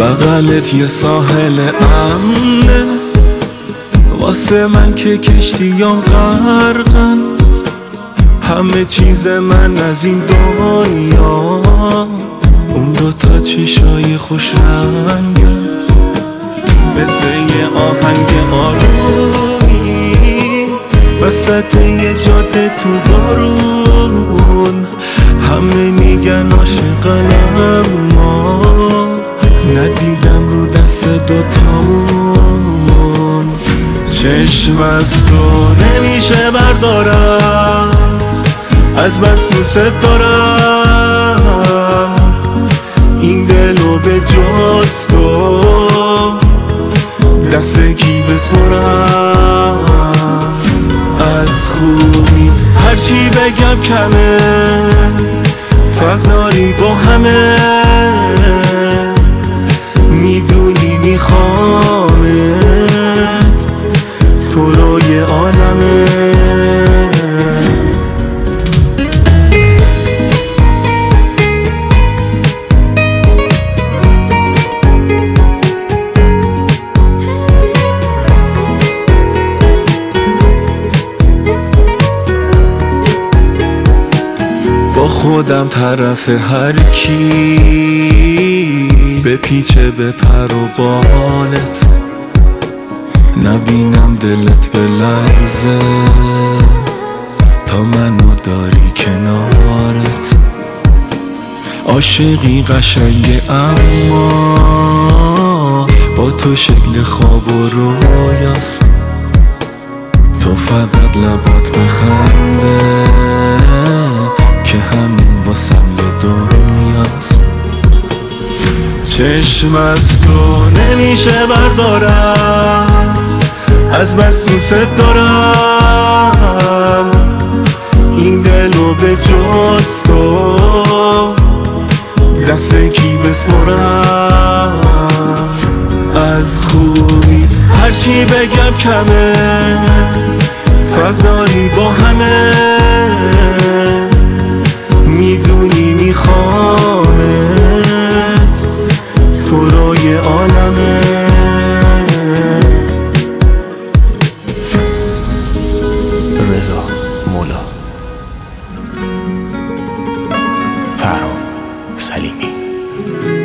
بغلت یه ساحل امنه واسه من که کشتیام غرقن، همه چیز من از این دنیا اون دوتا چشای خوش رنگن. مثل یه آهنگ آرومی وسط یه جاده تو بارون، همه میگن عاشقنم اما ندیدم رو دست دوتامون. چشم از تو نمیشه بردارم، از بس دوست دارم این دلو به جز تو دست کی بسپرم. از خوبی هرچی بگم کمه، فرق داری با همه، میدونی میخوامت تو روی عالمه. با خودم طرف هر کی بپیچه به پر و بالت، نبینم دلت بلرزه تا منو داری کنارت. عاشقی قشنگه اما با تو شکل خواب و رویاست، تو فقط لبات بخنده که همین واسم یه دنیاست. چشم از تو نمیشه بردارم، از بس دوست دارم این دلو به جز تو دست کی بسپرم. از خوبی هرچی بگم کمه، فرق داری با همه، میدونی میخوامت تو روی عالمه. رضا مولا، فرهاد سلیمی.